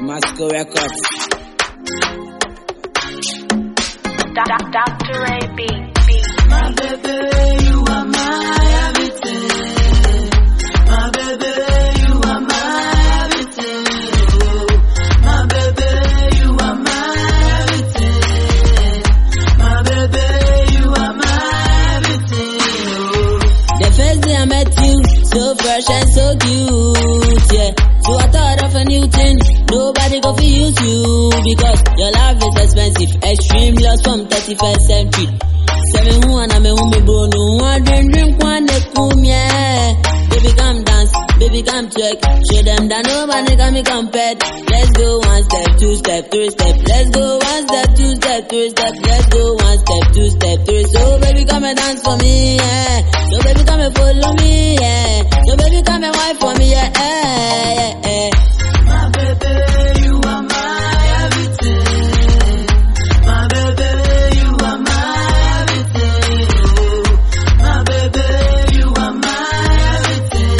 Masco Records. Dr. Ray B. My baby, you are my everything. My baby, you are my everything. My baby, you are my everything. My baby, you are my everything. The first day I met you, so fresh and so cute, yeah. So I thought of a new thing, nobody go use you, because your love is expensive, extreme loss from 31st century. Seven who and me who me bro, no one drink one de kum, yeah. Baby come dance, baby come twerk, show them that nobody can be compared. Let's go one step, two step, three step. Let's go one step, two step, three step. Let's go one step, two step, three. So baby come and dance for me, yeah. So baby come and follow me, yeah. So baby come and wife for me, yeah, yeah, yeah. My baby, you are my everything. My baby, you are my everything. My baby, you are my everything.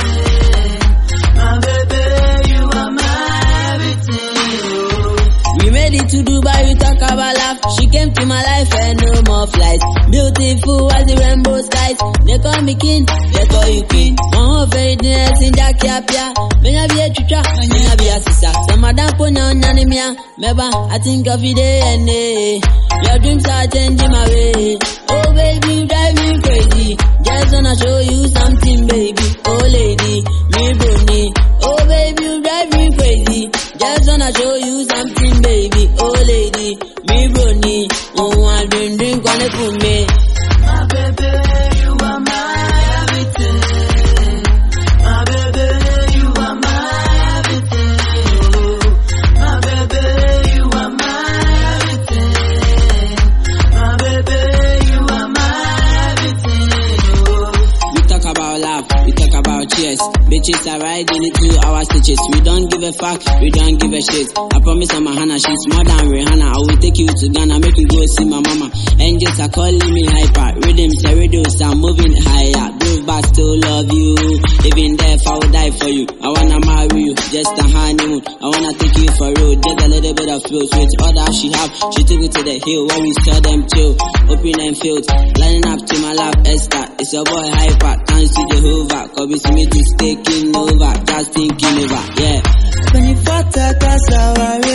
My baby, you are my everything. We made it to Dubai, we talk about love. She came to my life and no more flights. Beautiful as the rainbow skies. They call me king, they call you queen. One very dance in that capia. May I be a chucha, may I be a sister. Some madam put on anemia. Meba, I think of it and day. Your dreams are changing my way. Oh baby, you drive me crazy. Just wanna show you something, baby. Oh lady, me brony. Oh baby, you drive me crazy. Just wanna show you something, baby. Oh lady, me brony. Oh, I drink on the food, me. My baby, you are my everything. My baby, you are my everything. My baby, you are my everything. My baby, you are my everything. We talk about love, we talk about cheers. Bitches are riding into our stitches. We don't give a fuck, we don't give a shit. I promise I'm a Hannah, she's more than Rihanna. I will take you to Ghana, make you go see my mama. Angels are calling me hyper. Rhythms and radios are moving higher. Groove but still love you. Even there if I will die for you. I wanna marry you, just a honeymoon. I wanna take you for road, just a little bit of flows. With all that she have, she took me to the hill where we saw them chill. Open and filled, lining up to my love Esther. It's your boy hyper, thanks to Jehovah. Cause me to taking over, just thinking over, yeah. When you fought that, that's how I